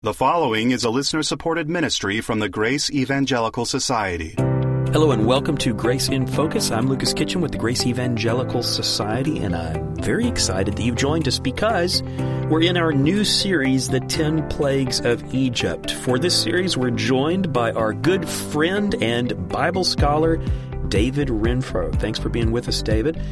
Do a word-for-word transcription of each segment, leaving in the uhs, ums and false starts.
The following is a listener-supported ministry from the Grace Evangelical Society. Hello and welcome to Grace in Focus. I'm Lucas Kitchen with the Grace Evangelical Society, and I'm very excited that you've joined us because we're in our new series, The Ten Plagues of Egypt. For this series, we're joined by our good friend and Bible scholar, David Renfro. Thanks for being with us, David.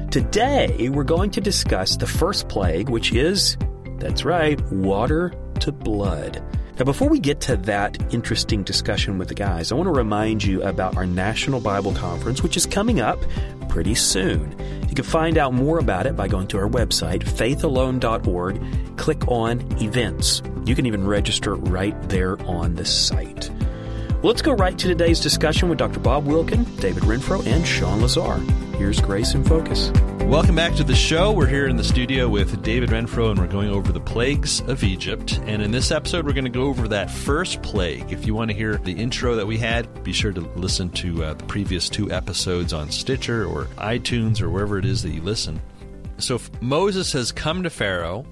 Today, we're going to discuss the first plague, which is, that's right, water to blood. Now, before we get to that interesting discussion with the guys, I want to remind you about our National Bible Conference, which is coming up pretty soon. You can find out more about it by going to our website, faith alone dot org, click on Events. You can even register right there on the site. Well, let's go right to today's discussion with Doctor Bob Wilkin, David Renfro, and Sean Lazar. Here's Grace in Focus. Welcome back to the show. We're here in the studio with David Renfro, and we're going over the plagues of Egypt. And in this episode, we're going to go over that first plague. If you want to hear the intro that we had, be sure to listen to uh, the previous two episodes on Stitcher or iTunes or wherever it is that you listen. So Moses has come to Pharaoh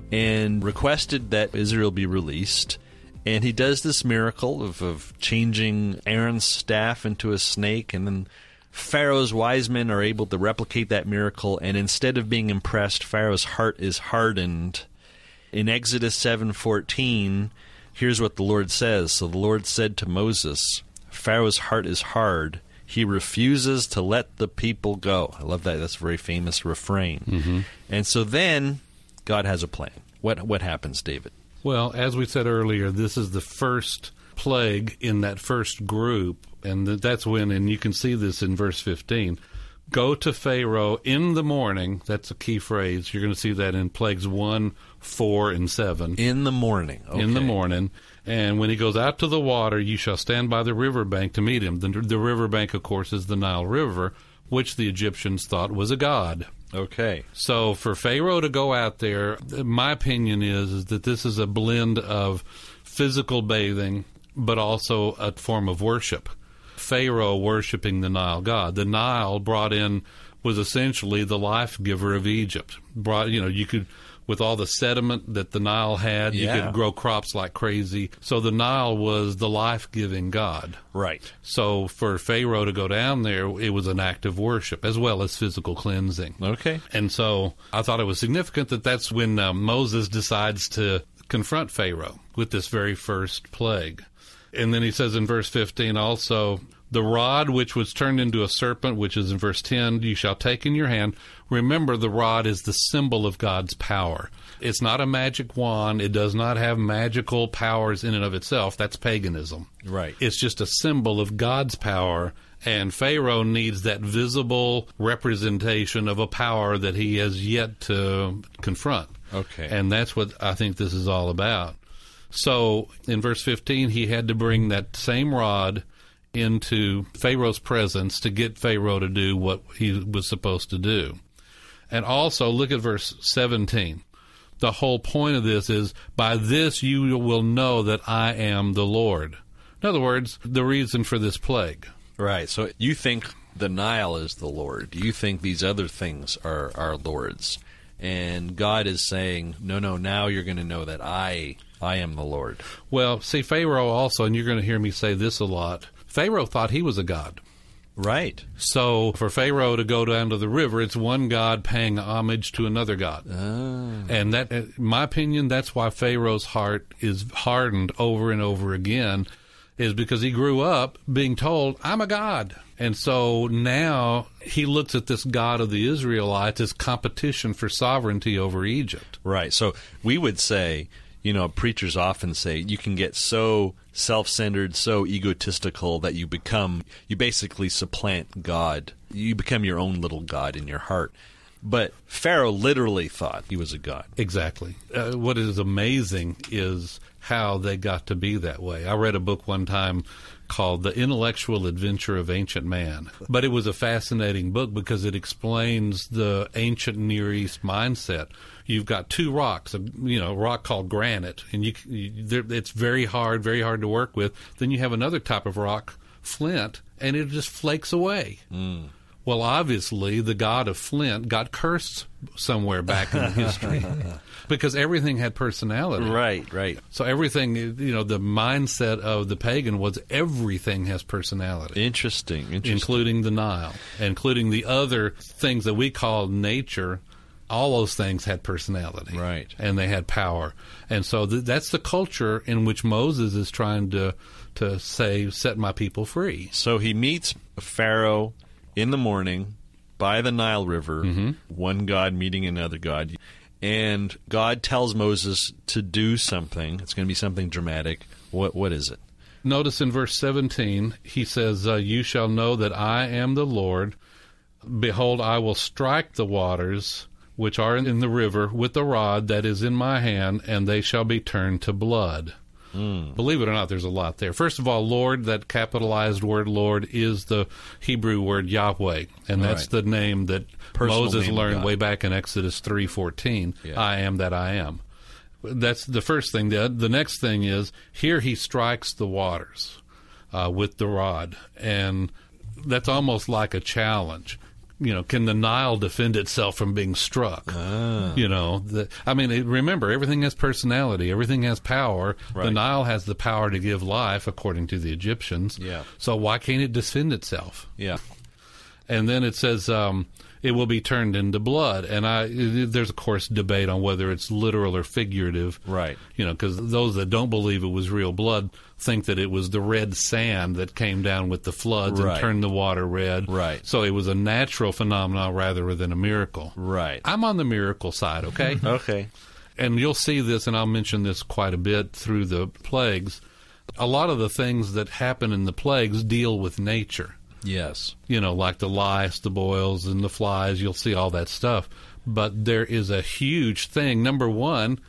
and requested that Israel be released. And he does this miracle of, of changing Aaron's staff into a snake, and then Pharaoh's wise men are able to replicate that miracle, and instead of being impressed, Pharaoh's heart is hardened. In Exodus seven fourteen, here's what the Lord says. So the Lord said to Moses, Pharaoh's heart is hard. He refuses to let the people go. I love that. That's a very famous refrain. Mm-hmm. And so then God has a plan. What what happens, David? Well, as we said earlier, this is the first plague in that first group, and that's when, and you can see this in verse fifteen, go to Pharaoh in the morning. That's a key phrase. You're going to see that in plagues one, four, and seven. In the morning. Okay. In the morning. And when he goes out to the water, you shall stand by the riverbank to meet him. The, the riverbank, of course, is the Nile River, which the Egyptians thought was a god. Okay. So for Pharaoh to go out there, my opinion is, is that this is a blend of physical bathing, but also a form of worship. Pharaoh worshiping the Nile god. The Nile brought in was essentially the life giver of Egypt. Brought, you know, you could, with all the sediment that the Nile had, yeah. you could grow crops like crazy. So the Nile was the life-giving god. Right. So for Pharaoh to go down there, it was an act of worship as well as physical cleansing. Okay. And so I thought it was significant that that's when uh, Moses decides to confront Pharaoh with this very first plague. And then he says in verse fifteen also, the rod which was turned into a serpent, which is in verse ten, you shall take in your hand. Remember, the rod is the symbol of God's power. It's not a magic wand. It does not have magical powers in and of itself. That's paganism. Right. It's just a symbol of God's power, and Pharaoh needs that visible representation of a power that he has yet to confront. Okay. And that's what I think this is all about. So in verse fifteen, he had to bring that same rod into Pharaoh's presence to get Pharaoh to do what he was supposed to do. And also, look at verse seventeen. The whole point of this is, by this you will know that I am the Lord. In other words, the reason for this plague. Right. So you think the Nile is the Lord. You think these other things are our lords. And God is saying, no, no, now you're going to know that I, I am the Lord. Well, see, Pharaoh also, and you're going to hear me say this a lot, Pharaoh thought he was a god. Right. So for Pharaoh to go down to the river, it's one god paying homage to another god. Oh. And that, in my opinion, that's why Pharaoh's heart is hardened over and over again, is because he grew up being told, I'm a god. And so now he looks at this God of the Israelites as competition for sovereignty over Egypt. Right. So we would say, you know, preachers often say you can get so self-centered, so egotistical that you become, you basically supplant God. You become your own little god in your heart. But Pharaoh literally thought he was a god. Exactly. Uh, what is amazing is how they got to be that way. I read a book one time called The Intellectual Adventure of Ancient Man. But it was a fascinating book because it explains the ancient Near East mindset. You've got two rocks, a, you know, a rock called granite, and you, you it's very hard, very hard to work with. Then you have another type of rock, flint, and it just flakes away. Mm. Well, obviously, the god of Flint got cursed somewhere back in history because everything had personality. Right, right. So everything, you know, the mindset of the pagan was everything has personality. Interesting, interesting. Including the Nile, including the other things that we call nature. All those things had personality. Right. And they had power. And so th- that's the culture in which Moses is trying to, to say, set my people free. So he meets Pharaoh in the morning by the Nile River, mm-hmm. one god meeting another god. And God tells Moses to do something. It's going to be something dramatic. What What is it? Notice in verse seventeen, he says, uh, you shall know that I am the Lord. Behold, I will strike the waters which are in the river with the rod that is in my hand, and they shall be turned to blood. Mm. Believe it or not, there's a lot there. First of all, Lord, that capitalized word Lord, is the Hebrew word Yahweh, and that's right. the name that Personal Moses name learned way back in Exodus three fourteen. Yeah. I am that I am. That's the first thing. The, the next thing is, here he strikes the waters uh, with the rod, and that's almost like a challenge. You know, can the Nile defend itself from being struck? Ah. You know, the, I mean, it, remember, everything has personality. Everything has power. Right. The Nile has the power to give life, according to the Egyptians. Yeah. So why can't it defend itself? Yeah. And then it says um, it will be turned into blood. And I, there's, of course, debate on whether it's literal or figurative. Right. You know, because those that don't believe it was real blood think that it was the red sand that came down with the floods right. and turned the water red. Right. So it was a natural phenomenon rather than a miracle. Right. I'm on the miracle side, okay? Okay. And you'll see this, and I'll mention this quite a bit through the plagues. A lot of the things that happen in the plagues deal with nature. Yes. You know, like the lice, the boils, and the flies. You'll see all that stuff. But there is a huge thing. Number one,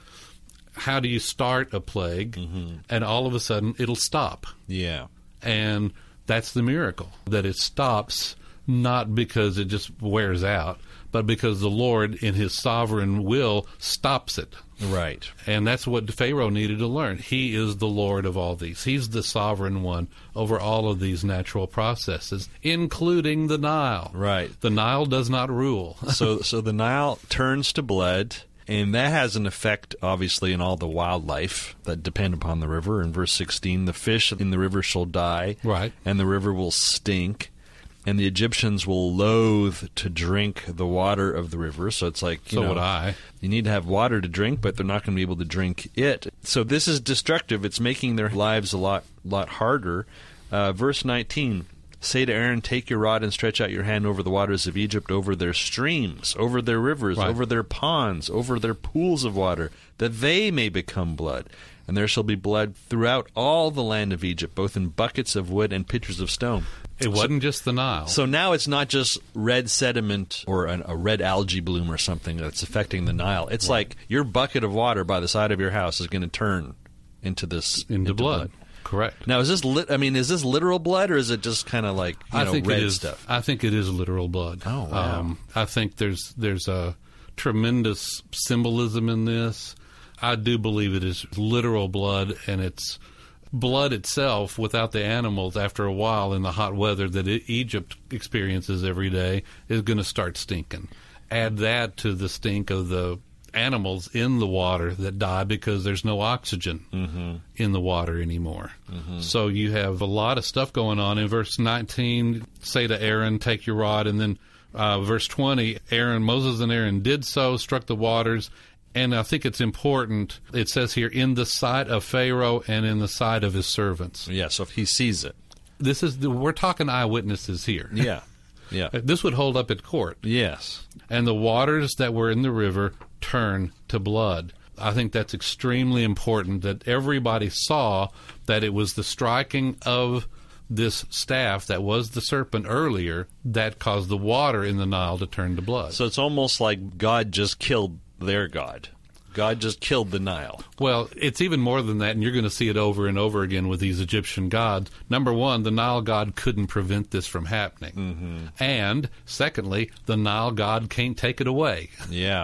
how do you start a plague, mm-hmm. and all of a sudden it'll stop? Yeah. And that's the miracle, that it stops not because it just wears out, but because the Lord, in his sovereign will, stops it. Right. And that's what Pharaoh needed to learn. He is the Lord of all these. He's the sovereign one over all of these natural processes, including the Nile. Right. The Nile does not rule. so, so the Nile turns to blood. And that has an effect, obviously, in all the wildlife that depend upon the river. In verse sixteen, the fish in the river shall die, right, and the river will stink, and the Egyptians will loathe to drink the water of the river. So it's like, you so know, would I. You need to have water to drink, but they're not going to be able to drink it. So this is destructive. It's making their lives a lot, lot harder. Uh, verse nineteen. Say to Aaron, take your rod and stretch out your hand over the waters of Egypt, over their streams, over their rivers, right. over their ponds, over their pools of water, that they may become blood. And there shall be blood throughout all the land of Egypt, both in buckets of wood and pitchers of stone. It wasn't so, just the Nile. So now it's not just red sediment or an, a red algae bloom or something that's affecting the Nile. It's right. like your bucket of water by the side of your house is going to turn into this into, into blood. blood. Correct. Now, is this lit? I mean, is this literal blood, or is it just kind of like you I know think red it is, stuff? I think it is literal blood. Oh, wow. Um, I think there's there's a tremendous symbolism in this. I do believe it is literal blood, and it's blood itself without the animals. After a while, in the hot weather that it, Egypt experiences every day, is going to start stinking. Add that to the stink of the animals in the water that die because there's no oxygen mm-hmm. in the water anymore. Mm-hmm. So you have a lot of stuff going on. In verse nineteen, say to Aaron, take your rod. And then uh, verse twenty, Aaron, Moses and Aaron did so, struck the waters. And I think it's important, it says here, in the sight of Pharaoh and in the sight of his servants. Yeah, so if he sees it. This is the, we're talking eyewitnesses here. Yeah. Yeah. This would hold up at court. Yes. And the waters that were in the river turn to blood. I think that's extremely important, that everybody saw that it was the striking of this staff that was the serpent earlier that caused the water in the Nile to turn to blood. So it's almost like God just killed their God. God just killed the Nile. Well, it's even more than that, and you're going to see it over and over again with these Egyptian gods. Number one, the Nile god couldn't prevent this from happening. Mm-hmm. And, secondly, the Nile god can't take it away. Yeah.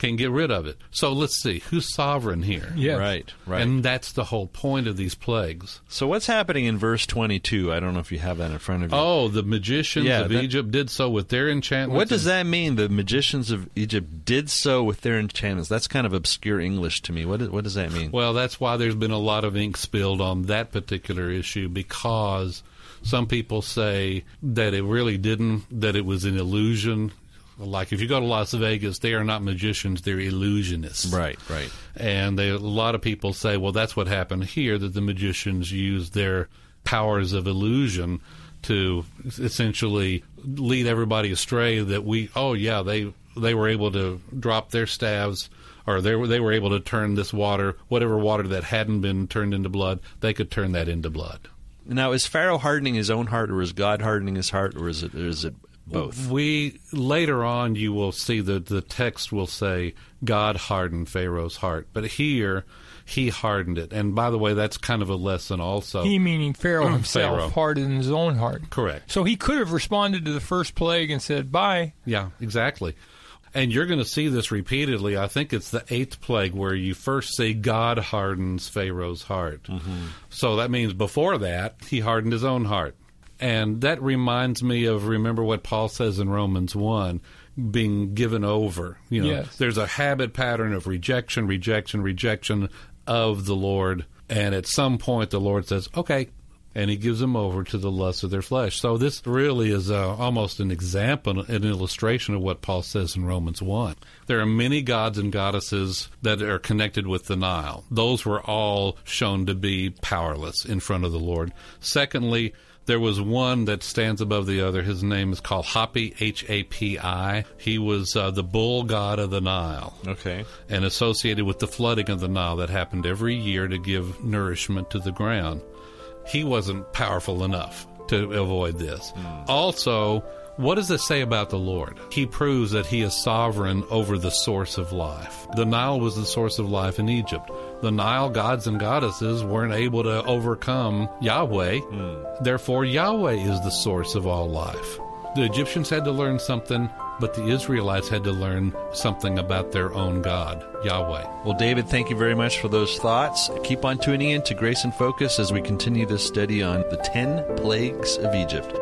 can get rid of it. So let's see, who's sovereign here? Yes. Right, right. And that's the whole point of these plagues. So what's happening in verse twenty-two? I don't know if you have that in front of you. Oh, the magicians Yeah, of that- Egypt did so with their enchantments. What does and- that mean? The magicians of Egypt did so with their enchantments. That's kind of obscure English to me. What, is, what does that mean? Well, that's why there's been a lot of ink spilled on that particular issue, because some people say that it really didn't, that it was an illusion. Like if you go to Las Vegas, they are not magicians, they're illusionists. Right, right. And they, a lot of people say, well, that's what happened here, that the magicians used their powers of illusion to essentially lead everybody astray, that we, oh, yeah, they they were able to drop their staves, or they were, they were able to turn this water, whatever water that hadn't been turned into blood, they could turn that into blood. Now, is Pharaoh hardening his own heart, or is God hardening his heart, or is it, or is it both? We later on, you will see that the text will say God hardened Pharaoh's heart, but here he hardened it. And by the way, that's kind of a lesson also. He, meaning Pharaoh himself, Pharaoh. hardened his own heart. Correct. So he could have responded to the first plague and said, bye. Yeah, exactly. And you're going to see this repeatedly. I think it's the eighth plague where you first see God hardens Pharaoh's heart. Mm-hmm. So that means before that, he hardened his own heart. And that reminds me of, remember what Paul says in Romans one, being given over. You know, yes. There's a habit pattern of rejection, rejection, rejection of the Lord. And at some point, the Lord says, okay, and he gives them over to the lust of their flesh. So this really is uh, almost an example, an illustration of what Paul says in Romans one. There are many gods and goddesses that are connected with the Nile. Those were all shown to be powerless in front of the Lord. Secondly, there was one that stands above the other. His name is called Hapi, H A P I. He was uh, the bull god of the Nile. Okay. And associated with the flooding of the Nile that happened every year to give nourishment to the ground. He wasn't powerful enough to avoid this. Mm. Also, what does this say about the Lord? He proves that he is sovereign over the source of life. The Nile was the source of life in Egypt. The Nile gods and goddesses weren't able to overcome Yahweh. Mm. Therefore, Yahweh is the source of all life. The Egyptians had to learn something, but the Israelites had to learn something about their own God, Yahweh. Well, David, thank you very much for those thoughts. Keep on tuning in to Grace in Focus as we continue this study on the ten plagues of Egypt.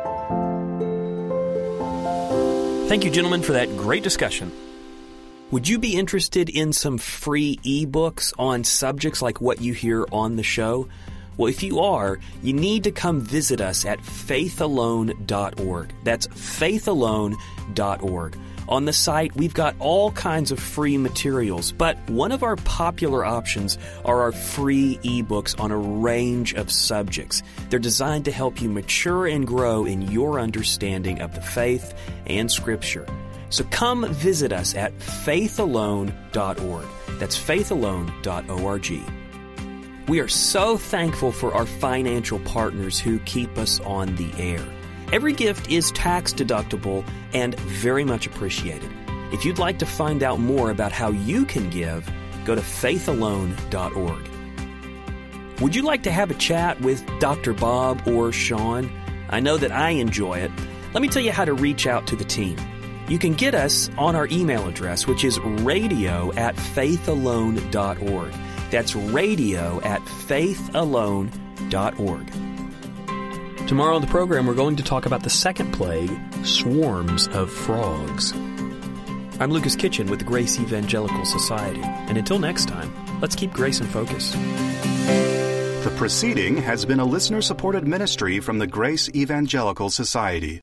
Thank you, gentlemen, for that great discussion. Would you be interested in some free ebooks on subjects like what you hear on the show? Well, if you are, you need to come visit us at faith alone dot org. That's faith alone dot org. On the site, we've got all kinds of free materials, but one of our popular options are our free ebooks on a range of subjects. They're designed to help you mature and grow in your understanding of the faith and Scripture. So come visit us at faith alone dot org. That's faith alone dot org. We are so thankful for our financial partners who keep us on the air. Every gift is tax deductible and very much appreciated. If you'd like to find out more about how you can give, go to faith alone dot org. Would you like to have a chat with Doctor Bob or Sean? I know that I enjoy it. Let me tell you how to reach out to the team. You can get us on our email address, which is radio at faith alone dot org. That's radio at faith alone dot org. Tomorrow on the program, we're going to talk about the second plague, swarms of frogs. I'm Lucas Kitchen with the Grace Evangelical Society. And until next time, let's keep grace in focus. The proceeding has been a listener-supported ministry from the Grace Evangelical Society.